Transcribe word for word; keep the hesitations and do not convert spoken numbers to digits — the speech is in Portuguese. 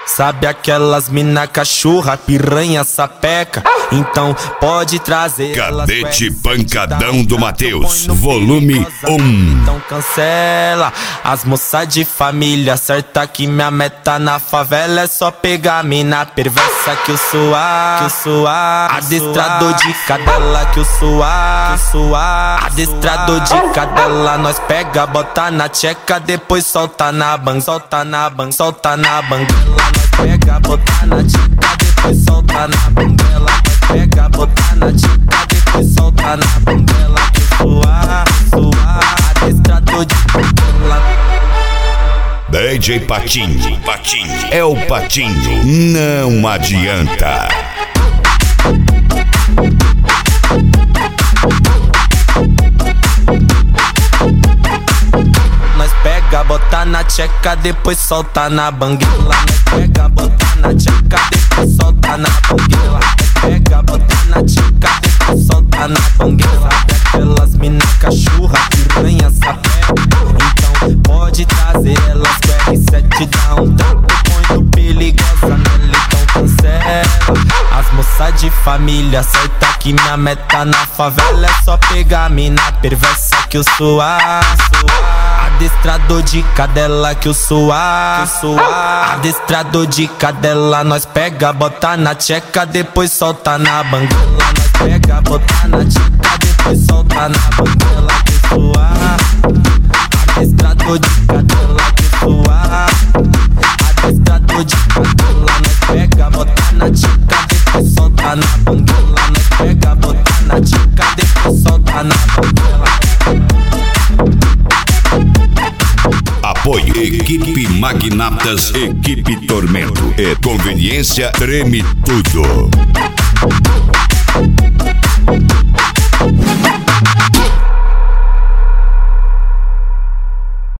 Sabe aquelas mina cachorra, piranha, sapeca? Então pode trazer. Cadete Pancadão do Matheus, volume um. Então cancela as moças de família. Certa que minha meta na favela é só pegar mina perversa que eu suar, que eu suar. Adestrador de cadela que eu suar, que eu suar. Adestrador de cadela, nós pega, bota na tcheca, depois solta na bang, solta na bang, solta na banguela. Nós pega, bota na tcheca, depois solta na banguela. Nós pega, bota na tcheca, depois solta na banguela. Que suar, suar. Adestrador de cadela. D J Patinho, Patinho, é o Patinho, não adianta. Nós pega, bota na tcheca, depois solta na banguela. Nós pega, bota na tcheca, depois solta na banguela. Nós pega, bota na tcheca, depois solta na banguela. Aquelas mina cachorra, piranha, sapeca. Então pode trazer elas com R sete, dá um taco, põe no perigosa nela, então cancela. As moças de família, certa que minha meta na favela é só pegar mina perversa que eu suar, suar. Adestrador de cadela que eu suar, que eu suar. Adestrador de cadela, nós pega, bota na tcheca, depois solta na banguela. Nós pega, bota na tcheca, depois solta na banguela. Que eu suar. Adestrador de cadela que eu suar. Adestrador de cadela, nós pega, bota na tcheca, depois solta na banguela. Nós pega, bota na tcheca, depois solta na banguela. Apoio Equipe Magnatas, Equipe Tormento e Conveniência Treme Tudo.